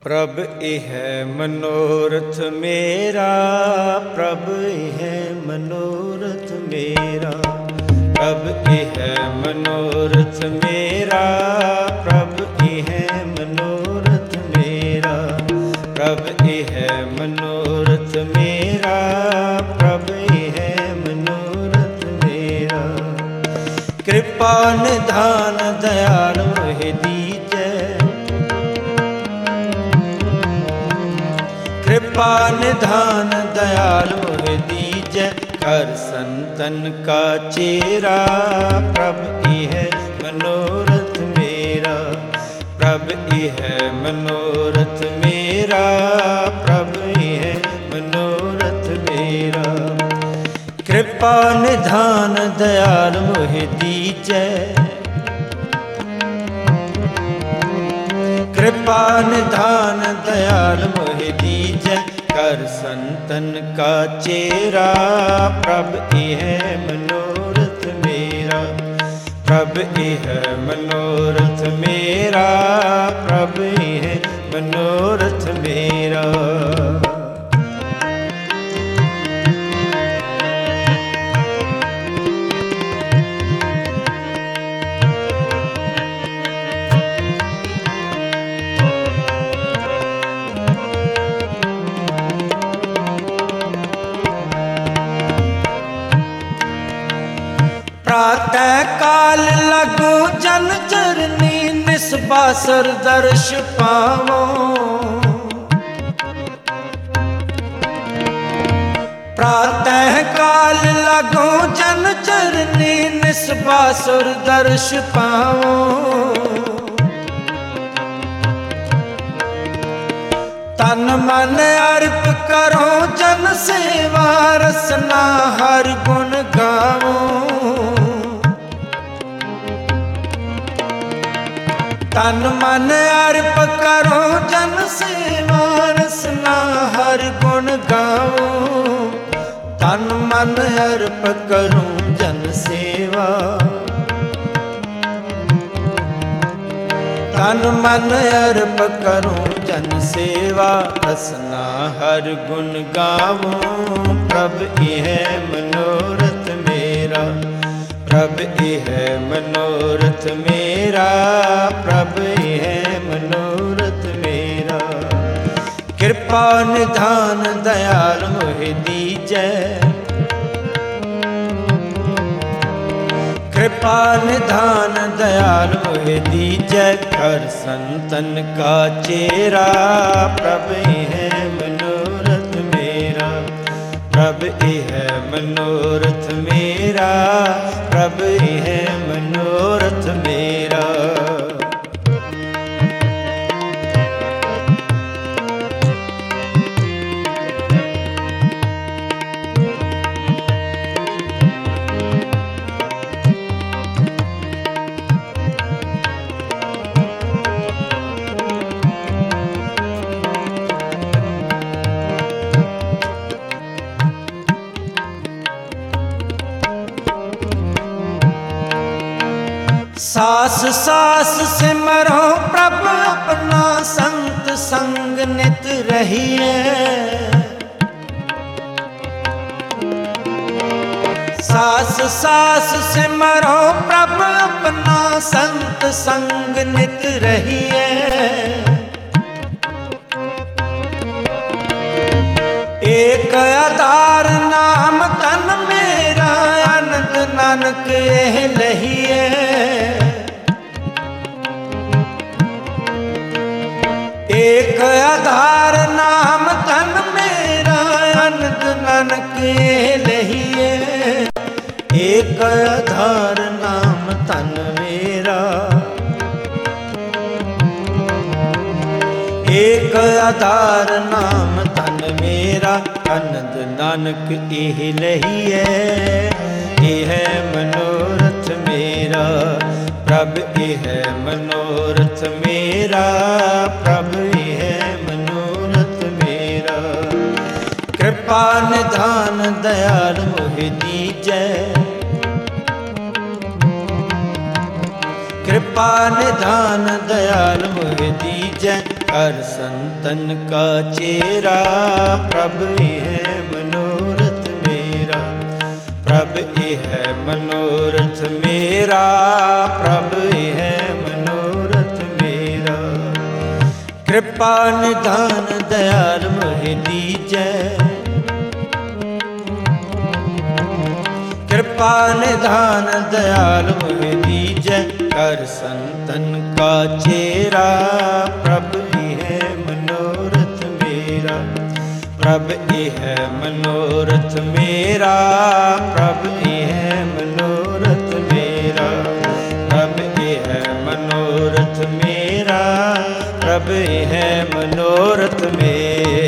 प्रभ इह मनोरथ मेरा, प्रभ इह मनोरथ मेरा, प्रभ इह मनोरथ मेरा, प्रभ इह मनोरथ मेरा, प्रभ इह मनोरथ मेरा, प्रभ इह मनोरथ मेरा। कृपा निधान दयाल मोहि दीजै, कृपा निधान दयाल मोहि दीजै, कर संतन का चेरा, प्रभ इह मनोरथ मेरा, प्रभ इह मनोरथ मेरा, प्रभ इह मनोरथ मेरा। कृपा निधान दयाल मोहि दीजै, कृपा निधान दयाल मोहि दीजै, कर संतन का चेरा, प्रभ इह मनोरथ मेरा, प्रभ इह मनोरथ मेरा, प्रभ इह मनोरथ मेरा। प्रातः काल लगो जन चरनी, निस्बासर दर्श पावो। प्रातः काल लगो जन चरनी, निस्बासर दर्श पावो। तन मन अर्प करो जन सेवा, रसना हर गुण गावो। तन मन अर्प करो जन सेवा, रसना हर गुण गाओ। तन मन अर्प करो जन सेवा, तन मन अर्प करो जन सेवा, रसना हर गुण गाओ। प्रभ इह मनोरथ मेरा, प्रभ इह मनोरथ मेरा, प्रभ इह मनोरथ मेरा। कृपा निधान दयाल मोहि दीजै, कृपा निधान दयाल मोहि दीजै, कर संतन का चेरा, प्रभ इह मनोरथ मेरा, प्रभ इह मनोरथ मेरा, प्रभ इह मनोरथ मेरा। सास सास सिमरो प्रभ अपना, संत संग नित रहिए। सास सास सिमरो प्रभ अपना, संत संग नित रहिए। एक आधार नाम तन मेरा, आनंद नानक एह लहिए। एक आधार नाम तन मेरा, आनंद नानक एह लहिए। एक आधार नाम तन मेरा, एक आधार नाम तन मेरा, आनंद नानक एह लहिए। एह मनोरथ मेरा, प्रभ इह मनोरथ मेरा, प्रभ इह मनोरथ मेरा। कृपा निधान दयाल मोहि दीजै, कृपा निधान दयाल मोहि दीजै कर संतन का चेरा। प्रभ यह मनोरथ मेरा, प्रभ यह मनोरथ मेरा, प्रभ यह मनोरथ मेरा। कृपा निधान दयाल मोहि दीजै, कृपा निधान दयाल मोहि दीजै कर संतन का चेरा। प्रभ यह मनोरथ मेरा, प्रभ यह मनोरथ मेरा, प्रभ यह मनोरथ मेरा, प्रभ यह मनोरथ मेरा, प्रभ यह मनोरथ मेरा।